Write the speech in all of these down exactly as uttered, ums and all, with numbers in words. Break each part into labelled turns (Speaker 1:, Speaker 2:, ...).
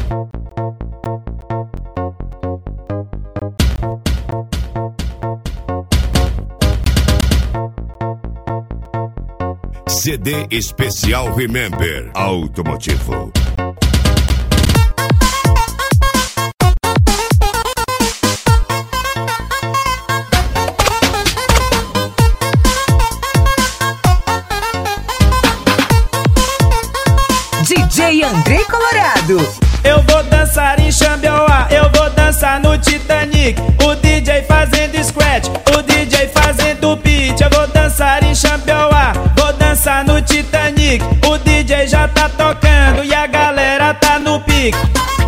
Speaker 1: C D especial Remember Automotivo.
Speaker 2: D J Andrei Colorado.
Speaker 3: Eu vou dançar em Xambioá, eu vou dançar no Titanic. O D J fazendo scratch, o D J fazendo beat. Eu vou dançar em Xambioá, vou dançar no Titanic. O D J já tá tocando e a galera tá no pique.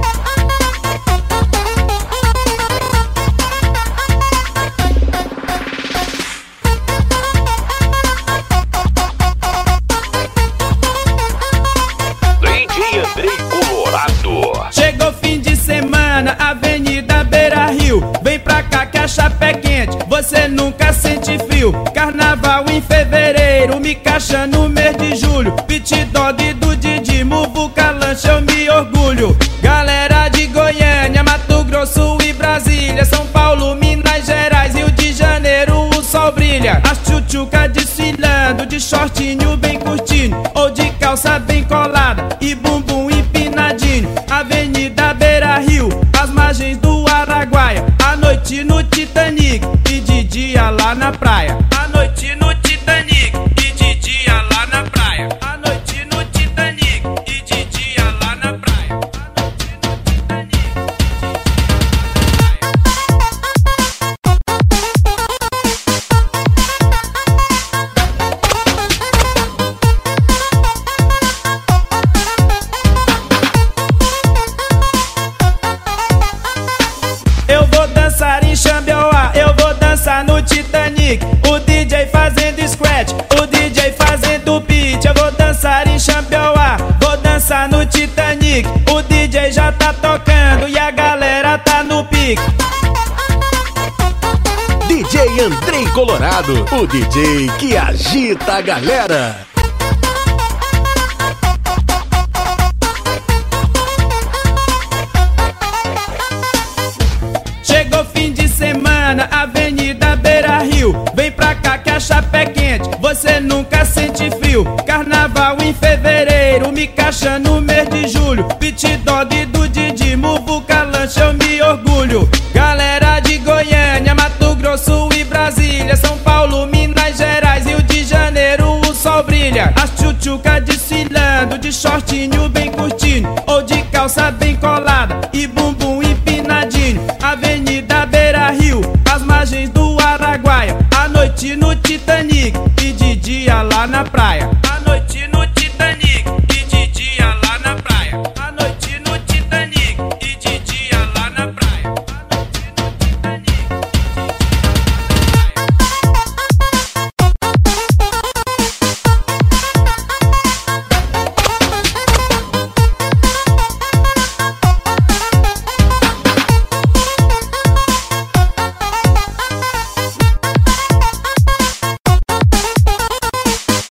Speaker 3: Chegou fim de semana, Avenida Beira Rio. Vem pra cá que a chapa é quente, você nunca sente frio. Carnaval em fevereiro, me caixa no mês de julho. Pit Dog do Didi, Muvuca Lancha, eu me orgulho. Galera de Goiânia, Mato Grosso e Brasília, São Paulo, Minas Gerais, Rio de Janeiro, o sol brilha. As tchutchuca desfilando, de shortinho bem curtinho, ou de calça bem colada e bumbum empinadinho. Avenida Beira Rio, as margens do Araguaia. À noite no Titanic e de dia lá na praia. À noite no Titanic e de dia lá na praia. À noite no Titanic e de dia lá na praia. À noite no Titanic e de dia Eu vou dançar em Xambioá, eu vou dançar no Titanic. O D J fazendo scratch, o D J fazendo beat. Eu vou dançar em Xambioá, vou dançar no Titanic. O D J já tá tocando e a galera tá no pique.
Speaker 4: D J Andrei Colorado, o D J que agita a galera.
Speaker 3: Chegou fim de semana, Avenida Beira Rio. Vem pra cá que a chapa é quente, você nunca sente frio. Carnaval em fevereiro, me caixa no mês de julho. Pit Dog do Didi, Muvuca Lancha, eu me orgulho. Galera de Goiânia, Mato Grosso e Brasília, São Paulo, Minas Gerais, Rio de Janeiro, o sol brilha. As tchutchuca desfilando, de shortinho bem curtinho, ou de calça bem colada e bumbum empinadinho. Avenida Beira Rio, as margens do Araguaia. À noite no Titanic e de dia lá na praia.